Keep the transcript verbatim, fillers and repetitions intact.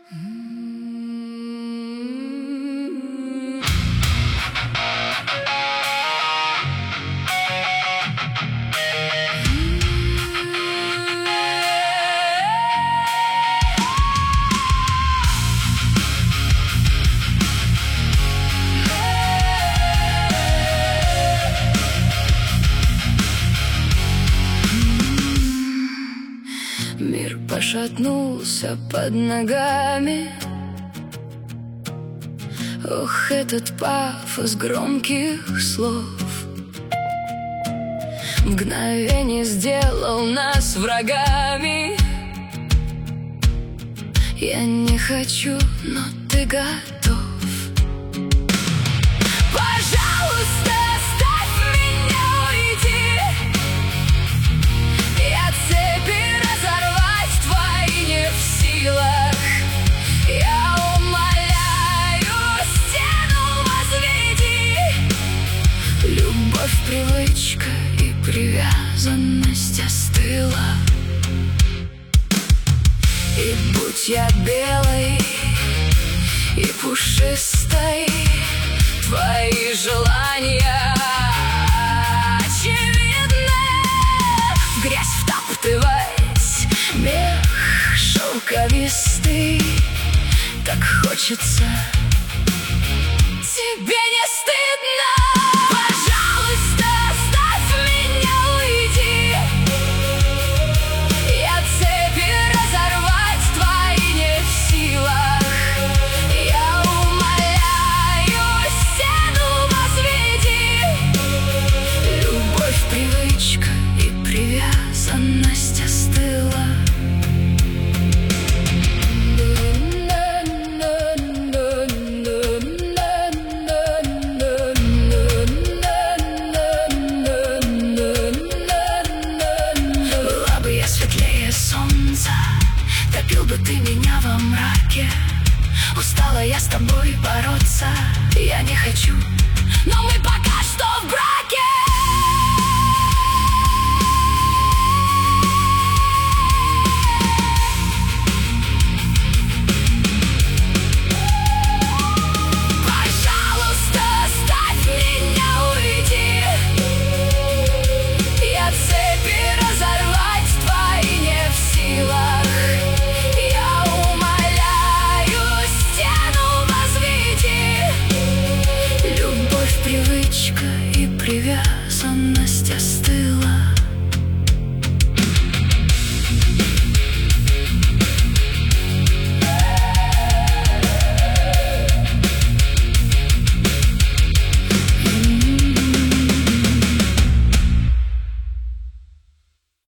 Мир пошатнулся под ногами. Ох, этот пафос громких слов мгновение сделал нас врагами. Я не хочу, но ты готов. Пожалуйста, оставь меня, уйди. Я цепи разорвать твои не в силах. Я умоляю, стену возведи. Любовь, привычка и привязанность остыла. И будь я белой и пушистой, твои желания очевидны. В грязь втаптываясь, мех шелковистый, так хочется. Тебе не стыдно? Пожалуйста, оставь меня, уйди. Я цепи разорвать твои не в силах. Я умоляю, стену возведи. Любовь, привычка и привязанность остыла. Была бы я светлее солнца, топил бы ты меня во мраке. Устала я с тобой бороться, я не хочу, но мы пока что в браке.